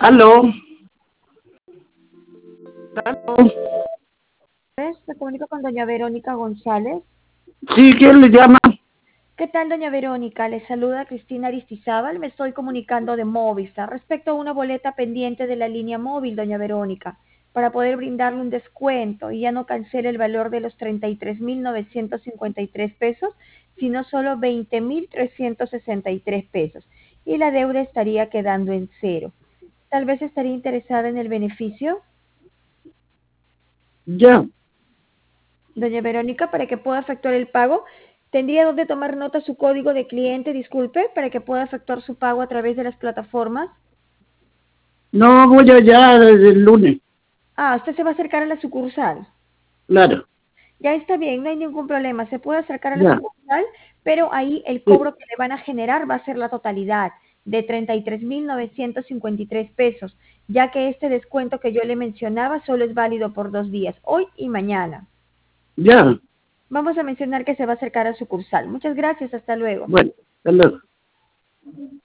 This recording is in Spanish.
Aló. Aló. Me comunico con doña Verónica González. Sí, ¿quién le llama? ¿Qué tal, doña Verónica? Le saluda Cristina Aristizábal. Me estoy comunicando de Movistar respecto a una boleta pendiente de la línea móvil, doña Verónica, para poder brindarle un descuento y ya no cancele el valor de los 33.953 pesos, sino solo 20.363 pesos. Y la deuda estaría quedando en cero. Tal vez estaría interesada en el beneficio. Ya, Doña Verónica, para que pueda efectuar el pago, tendría donde tomar nota su código de cliente, disculpe, para que pueda efectuar su pago a través de las plataformas. no voy allá desde el lunes, Ah, usted se va a acercar a la sucursal. claro, Ya está bien, no hay ningún problema. Se puede acercar a la ya, sucursal, pero ahí el sí, cobro que le van a generar va a ser la totalidad de 33.953 pesos, ya que este descuento que yo le mencionaba solo es válido por 2 días, hoy y mañana. ya, Vamos a mencionar que se va a acercar a sucursal. Muchas gracias, hasta luego. bueno, hasta luego.